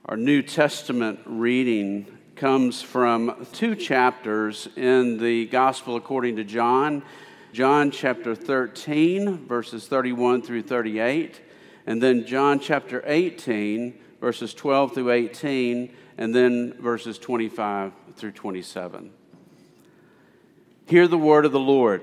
Our New Testament reading comes from 2 chapters in the Gospel according to John. John chapter 13, verses 31 through 38, and then John chapter 18, verses 12 through 18, and then verses 25 through 27. Hear the word of the Lord.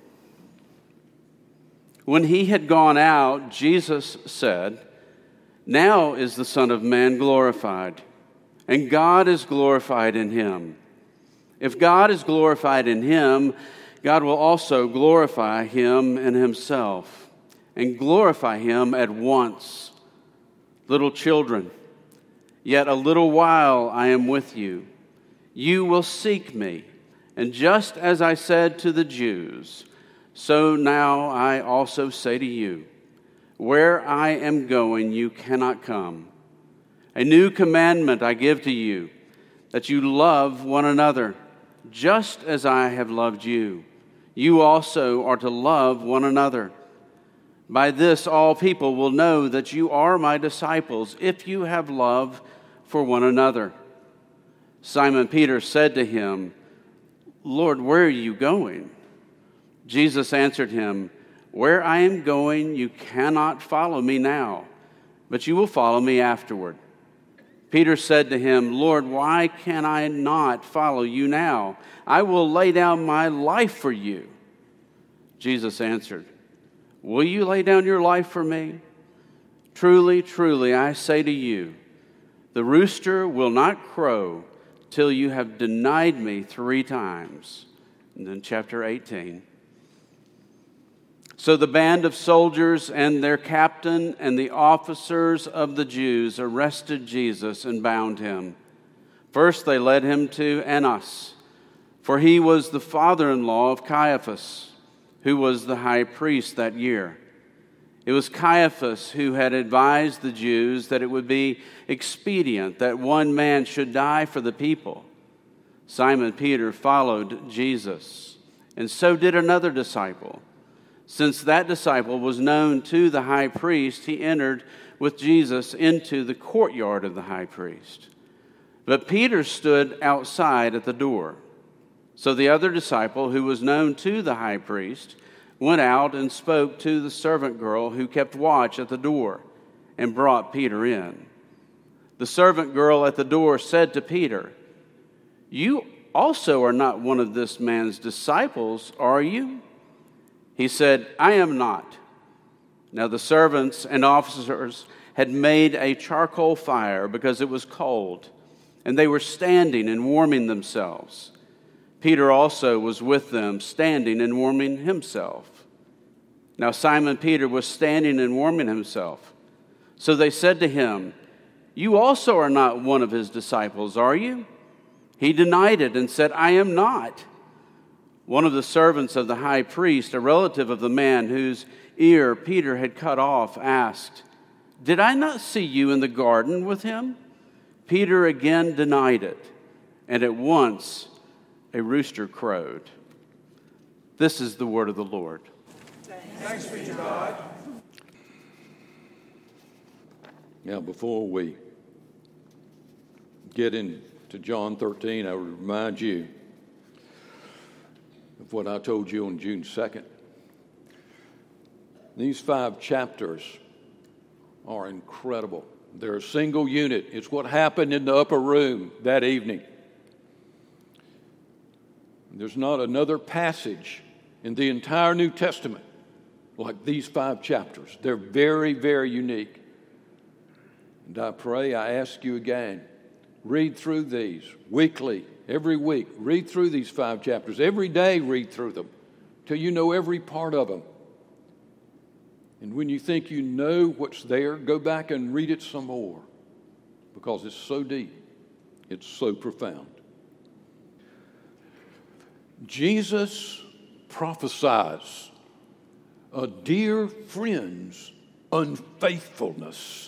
When he had gone out, Jesus said, "Now is the Son of Man glorified, and God is glorified in him. If God is glorified in him, God will also glorify him in himself, and glorify him at once. Little children, yet a little while I am with you. You will seek me, and just as I said to the Jews, so now I also say to you, where I am going, you cannot come. A new commandment I give to you, that you love one another, just as I have loved you. You also are to love one another. By this all people will know that you are my disciples, if you have love for one another." Simon Peter said to him, "Lord, where are you going?" Jesus answered him, "Where I am going, you cannot follow me now, but you will follow me afterward." Peter said to him, "Lord, why can I not follow you now? I will lay down my life for you." Jesus answered, "Will you lay down your life for me? Truly, truly, I say to you, the rooster will not crow till you have denied me 3 times. And then chapter 18. So the band of soldiers and their captain and the officers of the Jews arrested Jesus and bound him. First they led him to Annas, for he was the father-in-law of Caiaphas, who was the high priest that year. It was Caiaphas who had advised the Jews that it would be expedient that one man should die for the people. Simon Peter followed Jesus, and so did another disciple. Since that disciple was known to the high priest, he entered with Jesus into the courtyard of the high priest. But Peter stood outside at the door. So the other disciple, who was known to the high priest, went out and spoke to the servant girl who kept watch at the door and brought Peter in. The servant girl at the door said to Peter, "You also are not one of this man's disciples, are you?" He said, "I am not." Now the servants and officers had made a charcoal fire because it was cold, and they were standing and warming themselves. Peter also was with them, standing and warming himself. Now Simon Peter was standing and warming himself. So they said to him, "You also are not one of his disciples, are you?" He denied it and said, "I am not." One of the servants of the high priest, a relative of the man whose ear Peter had cut off, asked, "Did I not see you in the garden with him?" Peter again denied it, and at once a rooster crowed. This is the word of the Lord. Thanks be to God. Now, before we get into John 13, I would remind you of what I told you on June 2nd. These 5 chapters are incredible. They're a single unit. It's what happened in the upper room that evening. There's not another passage in the entire New Testament like these 5 chapters. They're very, very unique. And I pray, I ask you again, read through these weekly, every week. Read through these 5 chapters. Every day, read through them till you know every part of them. And when you think you know what's there, go back and read it some more because it's so deep. It's so profound. Jesus prophesies a dear friend's unfaithfulness.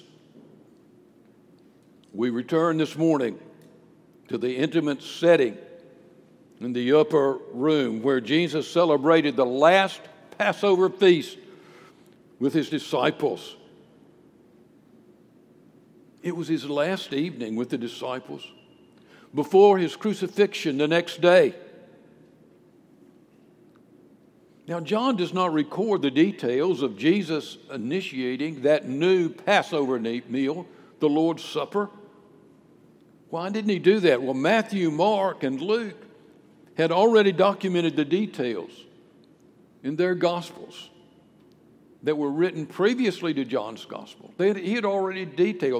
We return this morning to the intimate setting in the upper room where Jesus celebrated the last Passover feast with his disciples. It was his last evening with the disciples before his crucifixion the next day. Now, John does not record the details of Jesus initiating that new Passover meal, the Lord's Supper. Why didn't he do that? Well, Matthew, Mark, and Luke had already documented the details in their Gospels that were written previously to John's Gospel. He had already detailed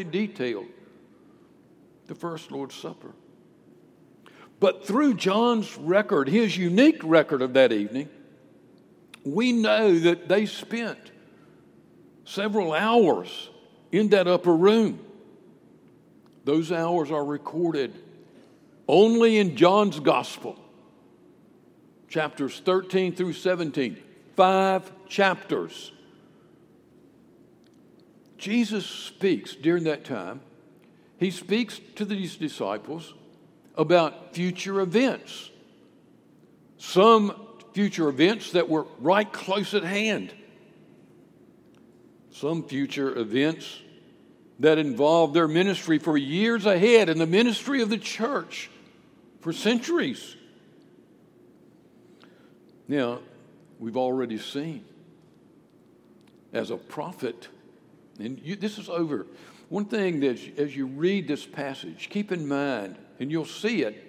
the first Lord's Supper. But through John's record, his unique record of that evening, we know that they spent several hours in that upper room. Those hours are recorded only in John's Gospel, chapters 13 through 17, 5 chapters. Jesus speaks during that time. He speaks to these disciples about future events, some future events that were right close at hand, some future events that involved their ministry for years ahead and the ministry of the church for centuries. Now, we've already seen as a prophet, and this is over. One thing that as you read this passage, keep in mind, and you'll see it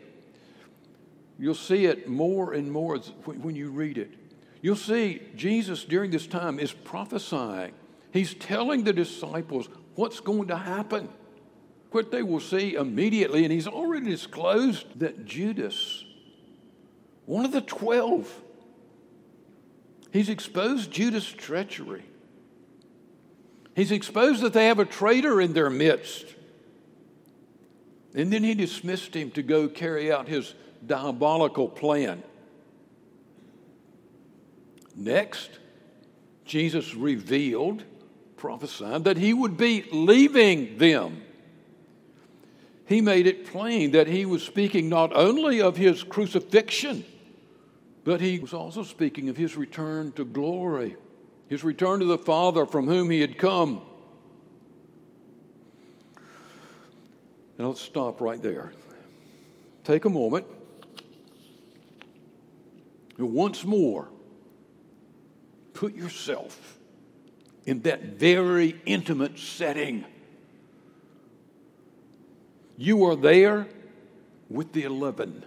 more and more when you read it. You'll see Jesus during this time is prophesying. He's telling the disciples what's going to happen, what they will see immediately. And he's already disclosed that Judas, one of the 12, he's exposed Judas' treachery. He's exposed that they have a traitor in their midst. And then he dismissed him to go carry out his diabolical plan. Next, Jesus revealed, prophesied that he would be leaving them. He made it plain that he was speaking not only of his crucifixion, but he was also speaking of his return to glory, his return to the Father from whom he had come. Now let's stop right there. Take a moment. And once more, put yourself in that very intimate setting. You are there with the 11.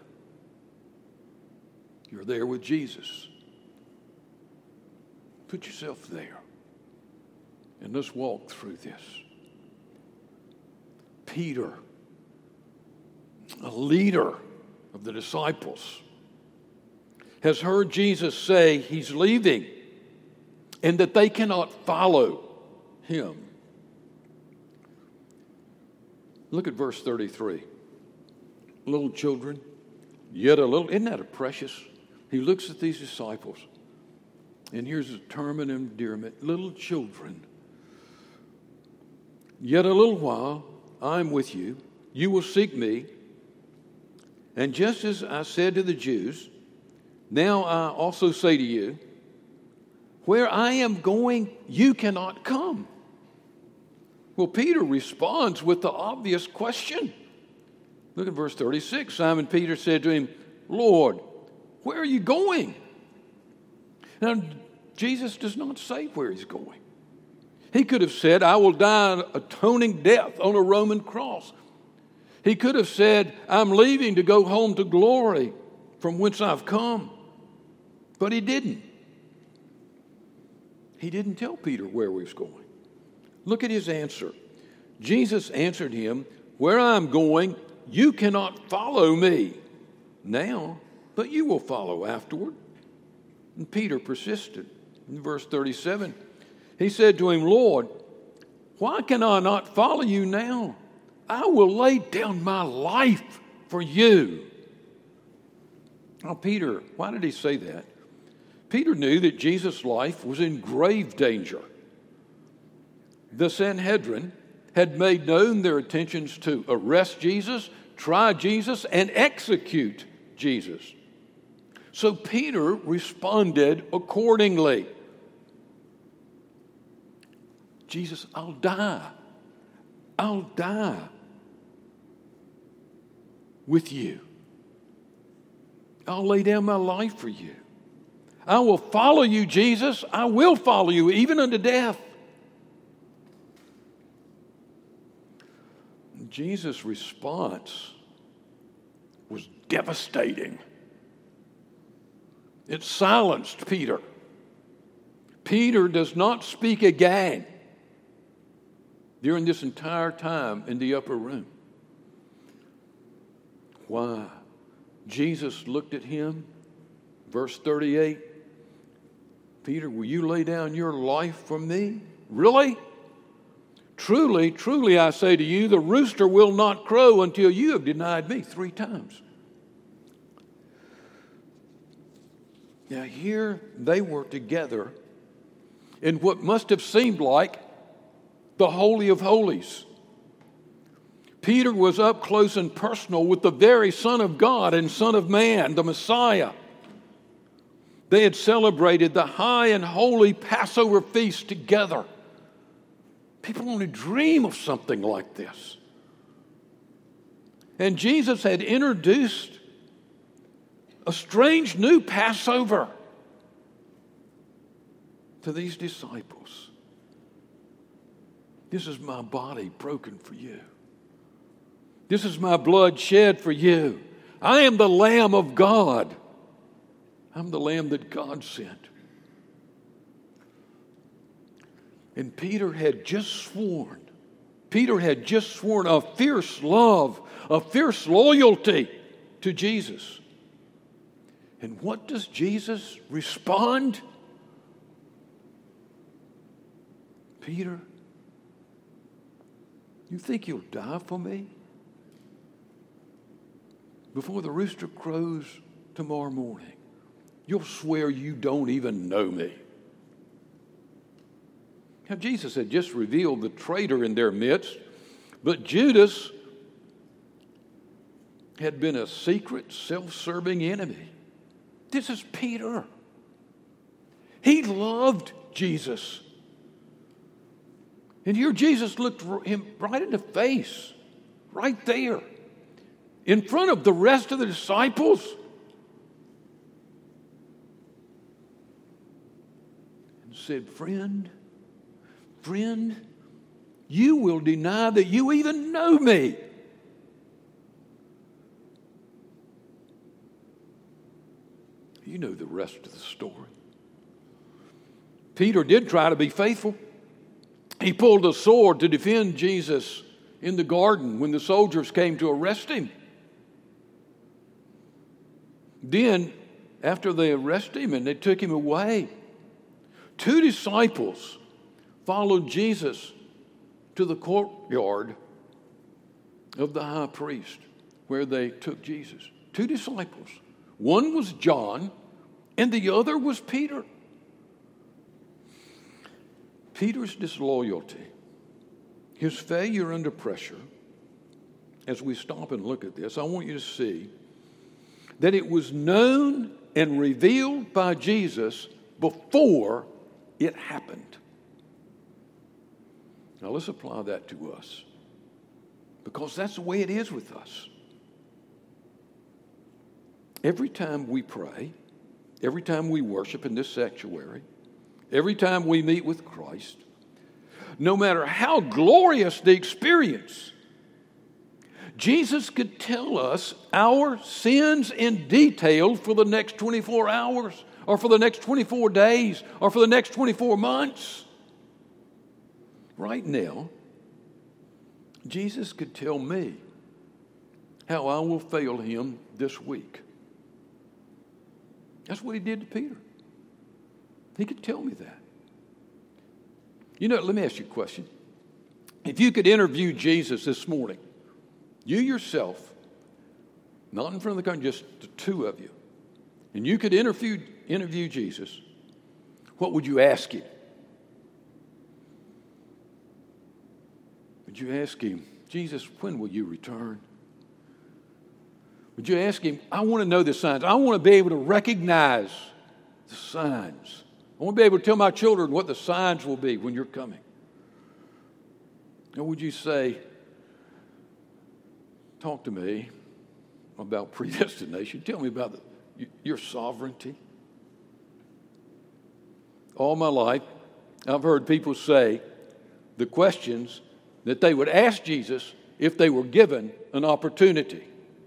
You're there with Jesus. Put yourself there. And let's walk through this. Peter, a leader of the disciples, has heard Jesus say he's leaving and that they cannot follow him. Look at verse 33. Little children, yet a little, isn't that a precious? He looks at these disciples, and here's a term of endearment. Little children, yet a little while I'm with you. You will seek me. And just as I said to the Jews, now I also say to you, where I am going, you cannot come. Well, Peter responds with the obvious question. Look at verse 36. Simon Peter said to him, Lord, where are you going? Now, Jesus does not say where he's going. He could have said, I will die an atoning death on a Roman cross. He could have said, I'm leaving to go home to glory from whence I've come. But he didn't. He didn't tell Peter where he was going. Look at his answer. Jesus answered him, where I'm going, you cannot follow me now, but you will follow afterward. And Peter persisted. In verse 37, he said to him, Lord, why can I not follow you now? I will lay down my life for you. Now, Peter, why did he say that? Peter knew that Jesus' life was in grave danger. The Sanhedrin had made known their intentions to arrest Jesus, try Jesus, and execute Jesus. So Peter responded accordingly. Jesus, I'll die. I'll die with you. I'll lay down my life for you. I will follow you, Jesus. I will follow you, even unto death. Jesus' response was devastating. It silenced Peter. Peter does not speak again during this entire time in the upper room. Why? Jesus looked at him, verse 38. Peter, will you lay down your life for me? Really? Truly, truly, I say to you, the rooster will not crow until you have denied me 3 times. Now here they were together in what must have seemed like the Holy of Holies. Peter was up close and personal with the very Son of God and Son of Man, the Messiah. They had celebrated the high and holy Passover feast together. People only dream of something like this. And Jesus had introduced a strange new Passover to these disciples. This is my body broken for you. This is my blood shed for you. I am the Lamb of God. I'm the Lamb that God sent. And Peter had just sworn a fierce love, a fierce loyalty to Jesus. And what does Jesus respond? Peter, you think you'll die for me? Before the rooster crows tomorrow morning, you'll swear you don't even know me. Now, Jesus had just revealed the traitor in their midst, but Judas had been a secret, self-serving enemy. This is Peter. He loved Jesus. And here Jesus looked him right in the face, right there, in front of the rest of the disciples. And said, friend, you will deny that you even know me. You know the rest of the story. Peter did try to be faithful. He pulled a sword to defend Jesus in the garden when the soldiers came to arrest him. Then, after they arrested him and they took him away, 2 disciples followed Jesus to the courtyard of the high priest where they took Jesus. 2 disciples. One was John and the other was Peter. Peter's disloyalty, his failure under pressure, as we stop and look at this, I want you to see that it was known and revealed by Jesus before it happened. Now let's apply that to us, because that's the way it is with us. Every time we pray, every time we worship in this sanctuary, every time we meet with Christ, no matter how glorious the experience, Jesus could tell us our sins in detail for the next 24 hours, or for the next 24 days, or for the next 24 months. Right now, Jesus could tell me how I will fail him this week. That's what he did to Peter. He could tell me that. You know, let me ask you a question. If you could interview Jesus this morning, you yourself, not in front of the country, just the 2 of you, and you could interview Jesus, what would you ask him? Would you ask him, Jesus, when will you return? Would you ask him, I want to know the signs. I want to be able to recognize the signs. I want to be able to tell my children what the signs will be when you're coming. Or would you say, talk to me about predestination? Tell me about your sovereignty. All my life, I've heard people say the questions that they would ask Jesus if they were given an opportunity.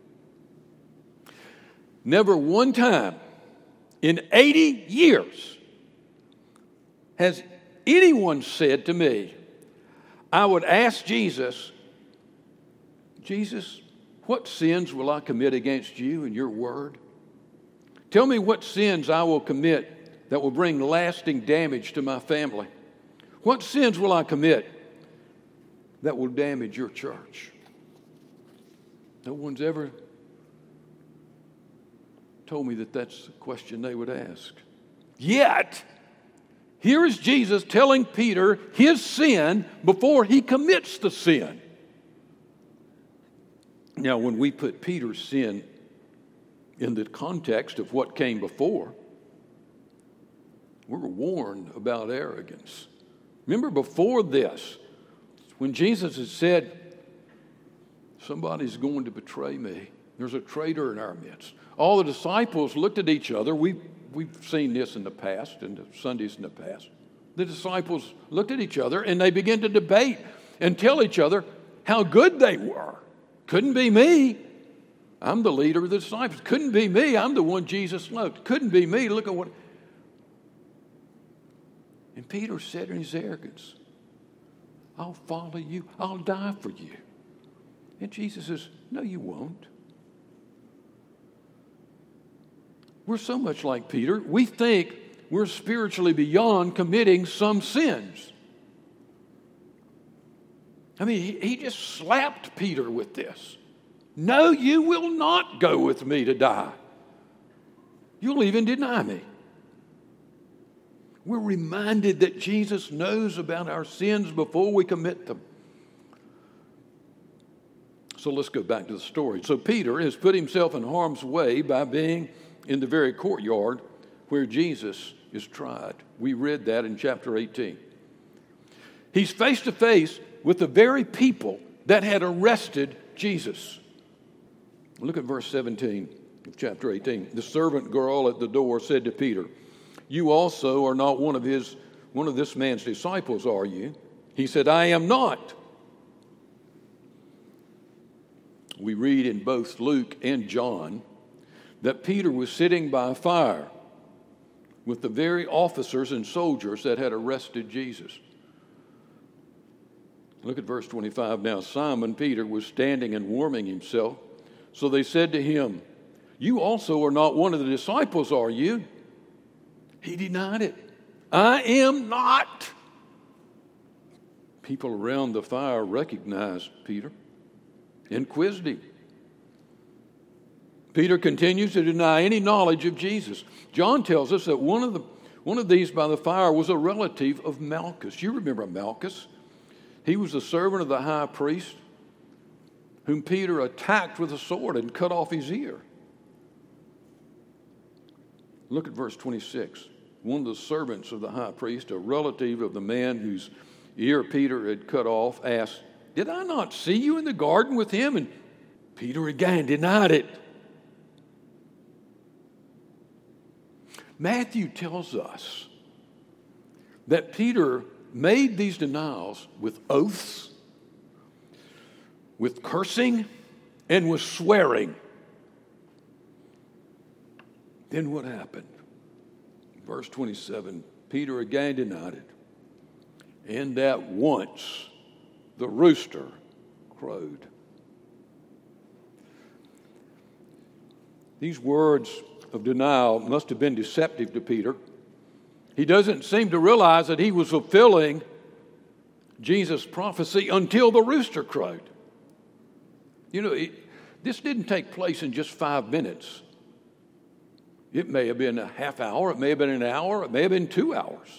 Never one time in 80 years has anyone said to me, I would ask Jesus, Jesus, what sins will I commit against you and your word? Tell me what sins I will commit that will bring lasting damage to my family. What sins will I commit that will damage your church? No one's ever told me that that's the question they would ask. Yet, here is Jesus telling Peter his sin before he commits the sin. Now, when we put Peter's sin in the context of what came before, we're warned about arrogance. Remember before this, when Jesus had said, somebody's going to betray me. There's a traitor in our midst. All the disciples looked at each other. We've seen this in the past, in the Sundays in the past. The disciples looked at each other and they began to debate and tell each other how good they were. Couldn't be me. I'm the leader of the disciples. Couldn't be me. I'm the one Jesus loved. Couldn't be me. Look at what. And Peter said in his arrogance, I'll follow you. I'll die for you. And Jesus says, no, you won't. We're so much like Peter, we think we're spiritually beyond committing some sins. I mean, he just slapped Peter with this. No, you will not go with me to die. You'll even deny me. We're reminded that Jesus knows about our sins before we commit them. So let's go back to the story. So Peter has put himself in harm's way by being in the very courtyard where Jesus is tried. We read that in chapter 18. He's face to face with the very people that had arrested Jesus. Look at verse 17 of chapter 18. The servant girl at the door said to Peter, you also are not one of this man's disciples, are you? He said, I am not. We read in both Luke and John that Peter was sitting by a fire with the very officers and soldiers that had arrested Jesus. Look at verse 25. Now Simon Peter was standing and warming himself. So they said to him, you also are not one of the disciples, are you? He denied it. I am not. People around the fire recognized Peter and quizzed him. Peter continues to deny any knowledge of Jesus. John tells us that one of these by the fire was a relative of Malchus. You remember Malchus? He was the servant of the high priest whom Peter attacked with a sword and cut off his ear. Look at verse 26. One of the servants of the high priest, a relative of the man whose ear Peter had cut off, asked, did I not see you in the garden with him? And Peter again denied it. Matthew tells us that Peter made these denials with oaths, with cursing, and with swearing. Then what happened? Verse 27, Peter again denied it. And at once the rooster crowed. These words of denial must have been deceptive to Peter. He doesn't seem to realize that he was fulfilling Jesus' prophecy until the rooster crowed. You know, this didn't take place in just 5 minutes. It may have been a half hour, it may have been an hour, it may have been 2 hours.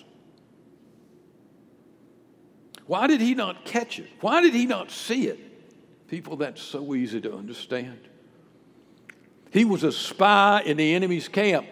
Why did he not catch it? Why did he not see it? People, that's so easy to understand. He was a spy in the enemy's camp.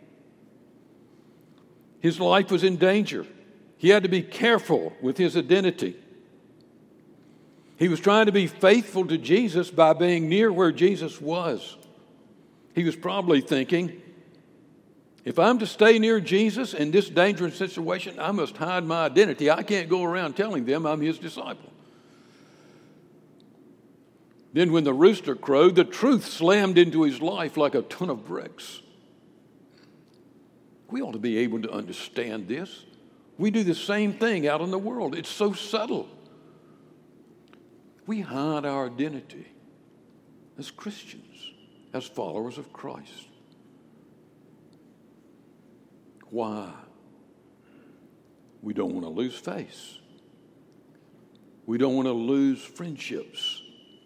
His life was in danger. He had to be careful with his identity. He was trying to be faithful to Jesus by being near where Jesus was. He was probably thinking, if I'm to stay near Jesus in this dangerous situation, I must hide my identity. I can't go around telling them I'm his disciple. Then when the rooster crowed, the truth slammed into his life like a ton of bricks. We ought to be able to understand this. We do the same thing out in the world. It's so subtle. We hide our identity as Christians, as followers of Christ. Why? We don't want to lose face. We don't want to lose friendships.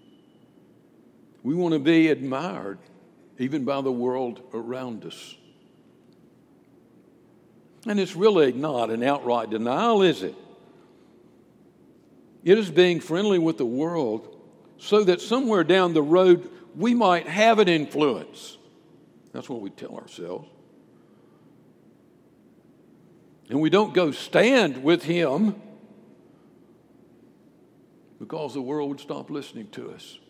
We want to be admired even by the world around us. And it's really not an outright denial, is it? It is being friendly with the world so that somewhere down the road we might have an influence. That's what we tell ourselves. And we don't go stand with him because the world would stop listening to us.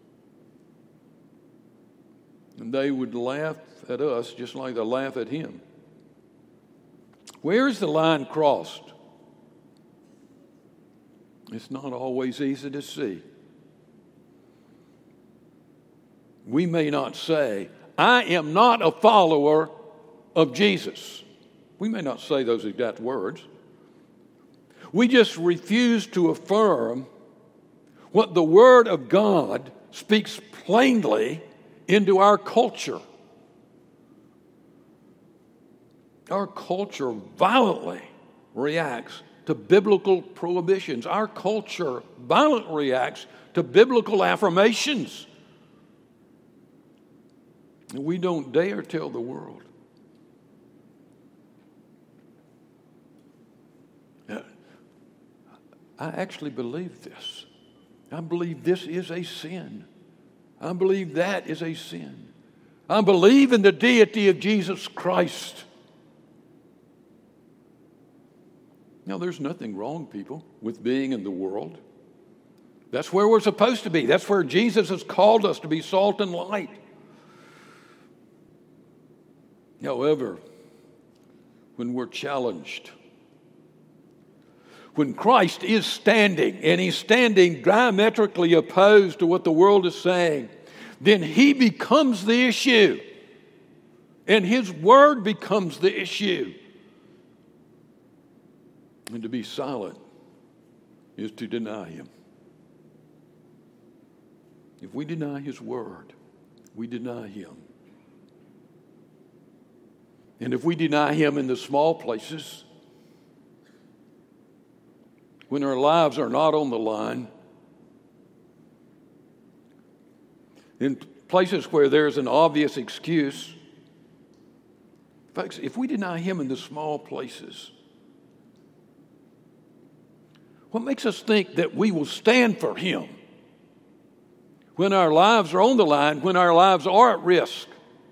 And they would laugh at us just like they laugh at him. Where is the line crossed? It's not always easy to see. We may not say, I am not a follower of Jesus. We may not say those exact words. We just refuse to affirm what the Word of God speaks plainly into our culture. Our culture violently reacts to biblical prohibitions. Our culture violently reacts to biblical affirmations. And we don't dare tell the world. I actually believe this. I believe this is a sin. I believe that is a sin. I believe in the deity of Jesus Christ. Now, there's nothing wrong, people, with being in the world. That's where we're supposed to be. That's where Jesus has called us to be salt and light. However, when we're challenged, when Christ is standing, and he's standing diametrically opposed to what the world is saying, then he becomes the issue. And his word becomes the issue. And to be silent is to deny him. If we deny his word, we deny him. And if we deny him in the small places, when our lives are not on the line, in places where there's an obvious excuse, folks, if we deny him in the small places, what makes us think that we will stand for him when our lives are on the line, when our lives are at risk?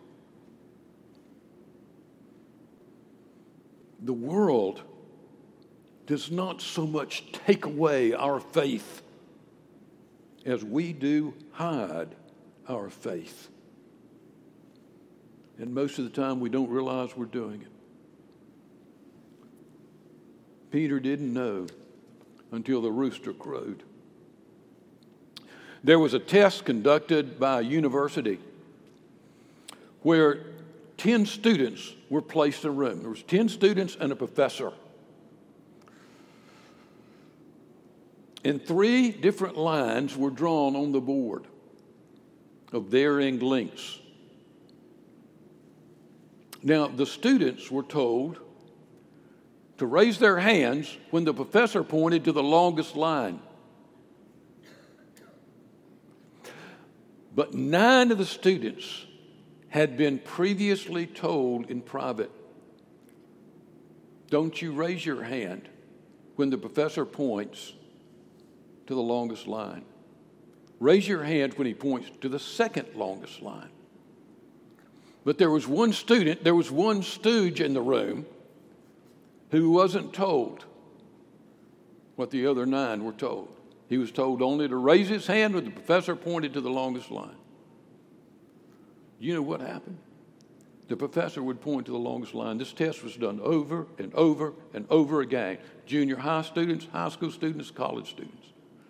The world does not so much take away our faith as we do hide our faith. And most of the time we don't realize we're doing it. Peter didn't know until the rooster crowed. There was a test conducted by a university where 10 students were placed in a room. There was 10 students and a professor. And 3 different lines were drawn on the board of varying lengths. Now, the students were told to raise their hands when the professor pointed to the longest line. But 9 of the students had been previously told in private, don't you raise your hand when the professor points to the longest line. Raise your hand when he points to the second longest line. But there was one student, there was one stooge in the room who wasn't told what the other 9 were told. he was told only to raise his hand when the professor pointed to the longest line. You know what happened? The professor would point to the longest line. This test was done over and over and over again. Junior high students, high school students, college students.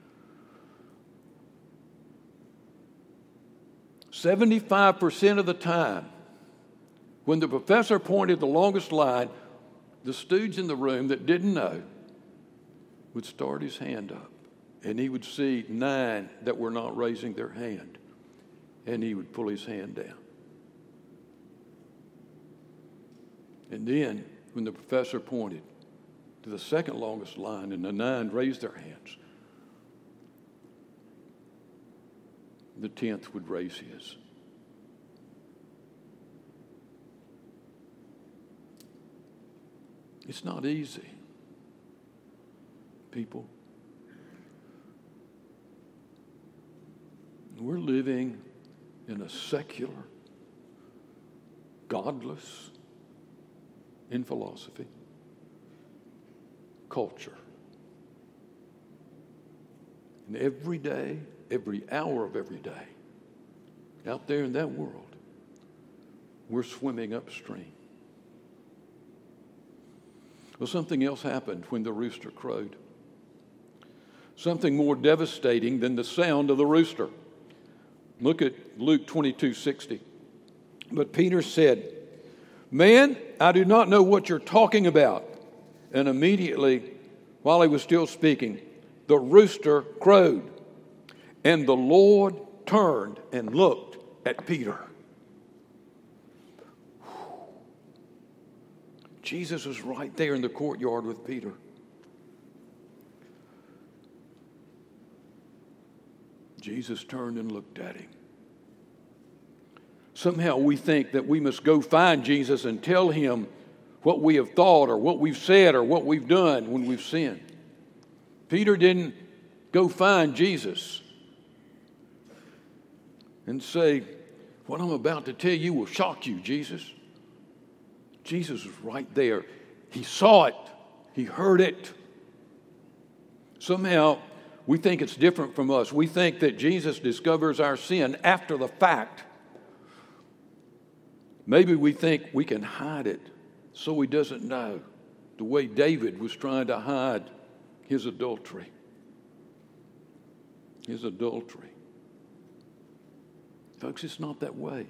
75% of the time, when the professor pointed the longest line, the students in the room that didn't know would start his hand up, and he would see 9 that were not raising their hand, and he would pull his hand down. And then, when the professor pointed to the second longest line and the 9 raised their hands, the 10th would raise his. It's not easy, people. We're living in a secular, godless, in philosophy, culture. And every day, every hour of every day, out there in that world, we're swimming upstream. Well, something else happened when the rooster crowed. Something more devastating than the sound of the rooster. Look at Luke 22:60. But Peter said, "Man, I do not know what you're talking about." And immediately, while he was still speaking, the rooster crowed. And the Lord turned and looked at Peter. Jesus was right there in the courtyard with Peter. Jesus turned and looked at him. Somehow we think that we must go find Jesus and tell him what we have thought or what we've said or what we've done when we've sinned. Peter didn't go find Jesus and say, "What I'm about to tell you will shock you, Jesus." Jesus was right there. He saw it. He heard it. Somehow, we think it's different from us. We think that Jesus discovers our sin after the fact. Maybe we think we can hide it so he doesn't know, the way David was trying to hide his adultery. His adultery. Folks, it's not that way.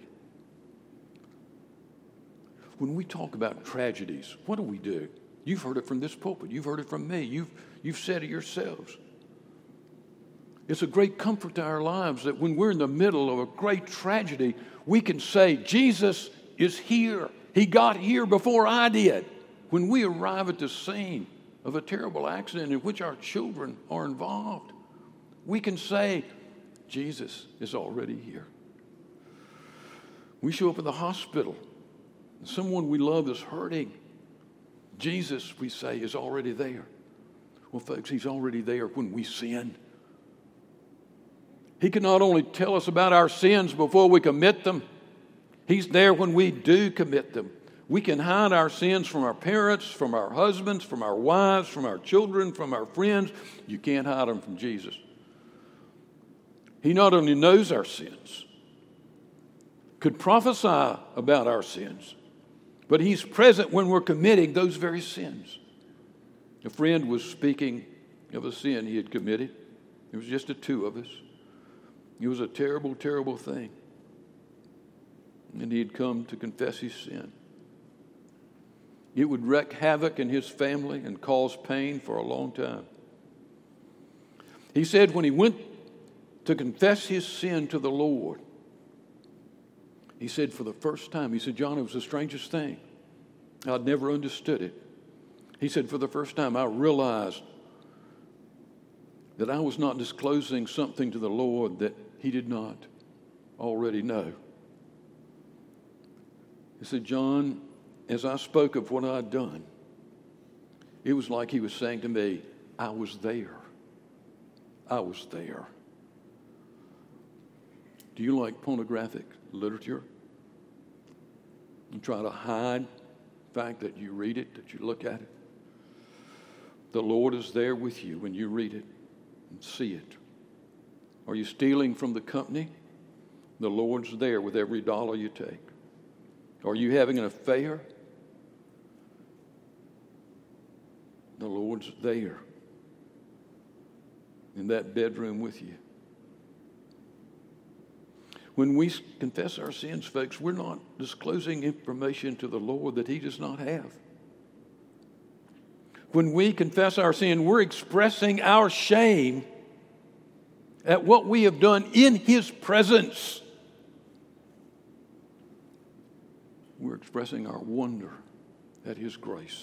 When we talk about tragedies, what do? You've heard it from this pulpit. You've heard it from me. You've said it yourselves. It's a great comfort to our lives that when we're in the middle of a great tragedy, we can say, Jesus is here. He got here before I did. When we arrive at the scene of a terrible accident in which our children are involved, we can say, Jesus is already here. We show up at the hospital. Someone we love is hurting. Jesus, we say, is already there. Well, folks, he's already there when we sin. He can not only tell us about our sins before we commit them, he's there when we do commit them. We can hide our sins from our parents, from our husbands, from our wives, from our children, from our friends. You can't hide them from Jesus. He not only knows our sins, could prophesy about our sins, but he's present when we're committing those very sins. A friend was speaking of a sin he had committed. It was just the two of us. It was a terrible, terrible thing. And he had come to confess his sin. It would wreak havoc in his family and cause pain for a long time. He said when he went to confess his sin to the Lord, he said for the first time, he said, John, it was the strangest thing. I'd never understood it. He said, for the first time, I realized that I was not disclosing something to the Lord that he did not already know. He said, John, as I spoke of what I'd done, it was like he was saying to me, I was there. I was there. Do you like pornographic literature? You try to hide the fact that you read it, that you look at it. The Lord is there with you when you read it. and see it. Are you stealing from the company? The Lord's there with every dollar you take. Are you having an affair? The Lord's there in that bedroom with you. When we confess our sins, folks, we're not disclosing information to the Lord that He does not have. When we confess our sin, we're expressing our shame at what we have done in His presence. We're expressing our wonder at His grace.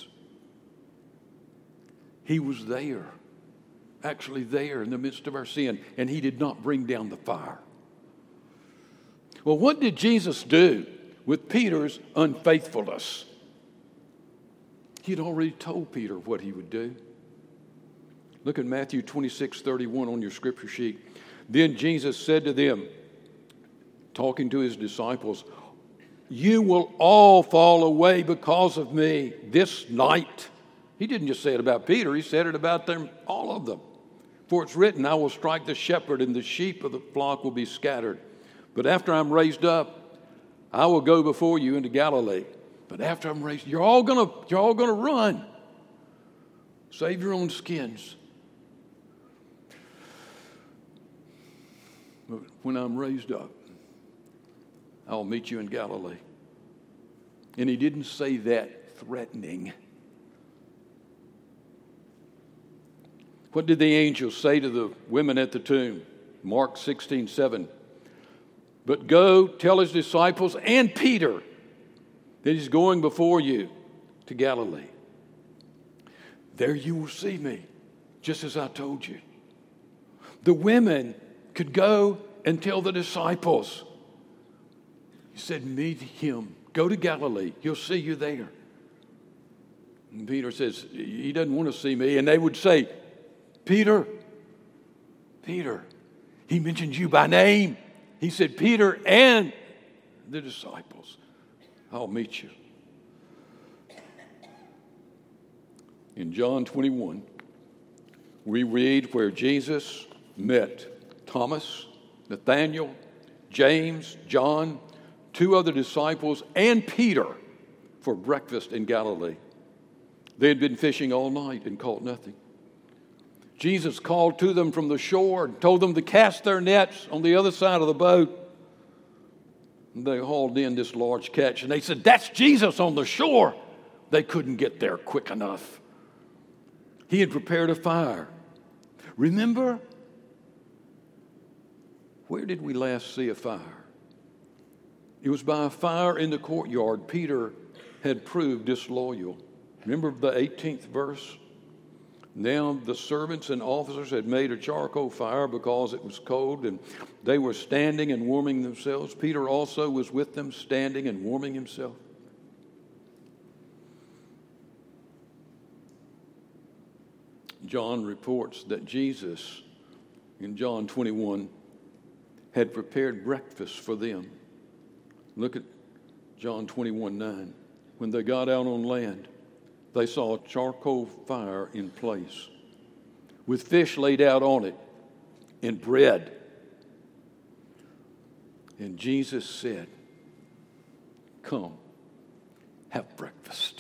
He was there, actually there in the midst of our sin, and He did not bring down the fire. Well, what did Jesus do with Peter's unfaithfulness? He had already told Peter what He would do. Look at Matthew 26:31 on your scripture sheet. Then Jesus said to them, talking to His disciples, "You will all fall away because of me this night." He didn't just say it about Peter, He said it about them, all of them. For it's written, "I will strike the shepherd, and the sheep of the flock will be scattered. But after I'm raised up, I will go before you into Galilee." But after I'm raised, you're all gonna run. Save your own skins. But when I'm raised up, I'll meet you in Galilee. And He didn't say that threatening. What did the angel say to the women at the tomb? Mark 16:7. "But go tell His disciples and Peter that He's going before you to Galilee. There you will see me, just as I told you." The women could go and tell the disciples. He said, "Meet Him. Go to Galilee. He'll see you there." And Peter says, "He doesn't want to see me." And they would say, "Peter, Peter, He mentioned you by name. He said, Peter and the disciples, I'll meet you." In John 21, we read where Jesus met Thomas, Nathanael, James, John, 2 other disciples, and Peter for breakfast in Galilee. They had been fishing all night and caught nothing. Jesus called to them from the shore and told them to cast their nets on the other side of the boat. And they hauled in this large catch, and they said, "That's Jesus on the shore." They couldn't get there quick enough. He had prepared a fire. Remember? Where did we last see a fire? It was by a fire in the courtyard. Peter had proved disloyal. Remember the 18th verse? Now the servants and officers had made a charcoal fire because it was cold, and they were standing and warming themselves. Peter also was with them, standing and warming himself. John reports that Jesus, in John 21, had prepared breakfast for them. Look at John 21:9. When they got out on land, they saw a charcoal fire in place, with fish laid out on it, and bread. And Jesus said, "Come, have breakfast."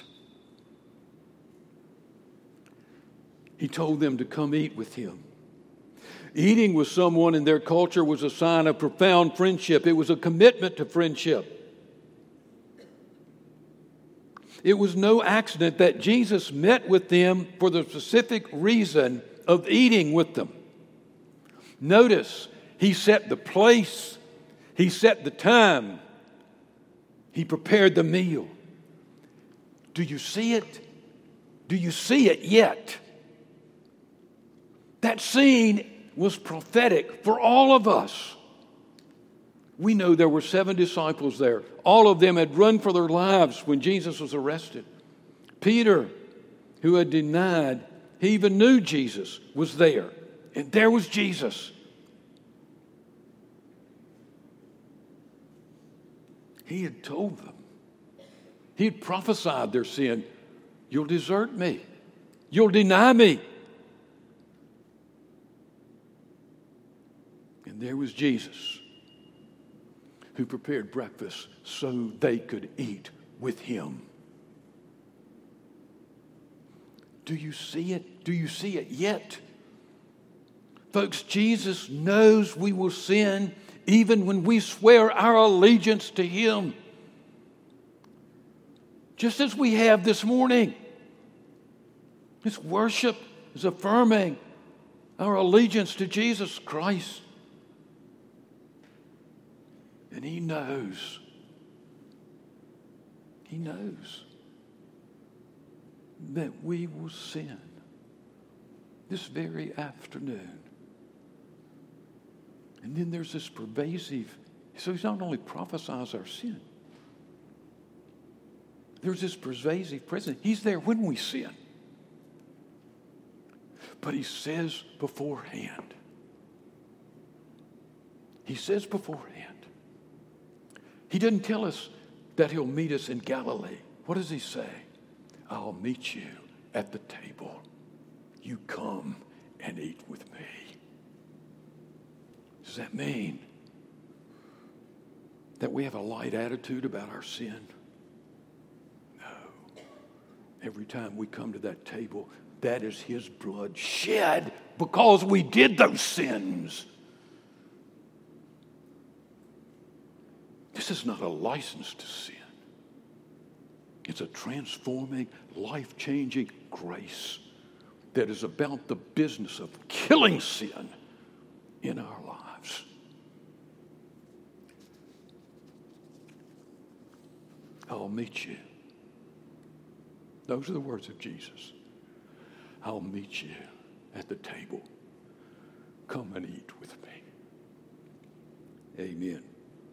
He told them to come eat with Him. Eating with someone in their culture was a sign of profound friendship. It was a commitment to friendship. It was no accident that Jesus met with them for the specific reason of eating with them. Notice, He set the place, He set the time, He prepared the meal. Do you see it? Do you see it yet? That scene was prophetic for all of us. We know there were 7 disciples there. All of them had run for their lives when Jesus was arrested. Peter, who had denied he even knew Jesus, was there. And there was Jesus. He had told them. He had prophesied their sin. "You'll desert me. You'll deny me." And there was Jesus, who prepared breakfast so they could eat with him. Do you see it? Do you see it yet? Folks, Jesus knows we will sin even when we swear our allegiance to him. Just as we have this morning. This worship is affirming our allegiance to Jesus Christ. And he knows that we will sin this very afternoon. And then there's this pervasive, so he's not only prophesies our sin, there's this pervasive presence. He's there when we sin. But he says beforehand. He didn't tell us that he'll meet us in Galilee. What does he say? I'll meet you at the table. You come and eat with me. Does that mean that we have a light attitude about our sin? No. Every time we come to that table, that is his blood shed because we did those sins. This is not a license to sin. It's a transforming, life-changing grace that is about the business of killing sin in our lives. I'll meet you. Those are the words of Jesus. I'll meet you at the table. Come and eat with me. Amen.